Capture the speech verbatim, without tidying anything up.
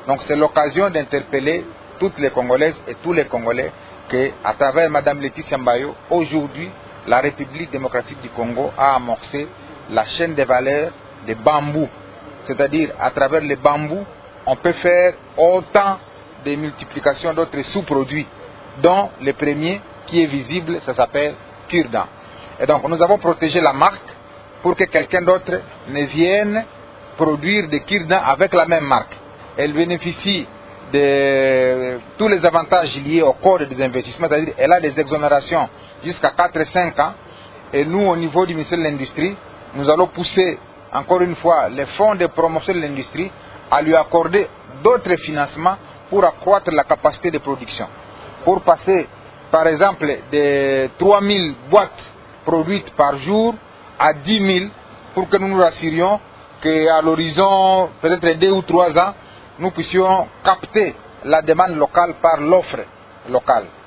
Donc c'est l'occasion d'interpeller toutes les Congolaises et tous les Congolais qu'à travers Mme Laetitia Mbayo, aujourd'hui, la République démocratique du Congo a amorcé la chaîne des valeurs des bambous. C'est-à-dire, à travers les bambous, on peut faire autant de multiplications d'autres sous-produits, dont le premier qui est visible, ça s'appelle cure-dent. Et donc, nous avons protégé la marque pour que quelqu'un d'autre ne vienne produire des cure-dents avec la même marque. Elle bénéficie de tous les avantages liés au code des investissements, c'est-à-dire elle a des exonérations jusqu'à quatre et cinq ans. Et nous, au niveau du ministère de l'Industrie, nous allons pousser encore une fois les fonds de promotion de l'industrie à lui accorder d'autres financements pour accroître la capacité de production. Pour passer, par exemple, de trois mille boîtes produites par jour à dix mille, pour que nous nous rassurions qu'à l'horizon, peut-être deux ou trois ans, nous puissions capter la demande locale par l'offre locale.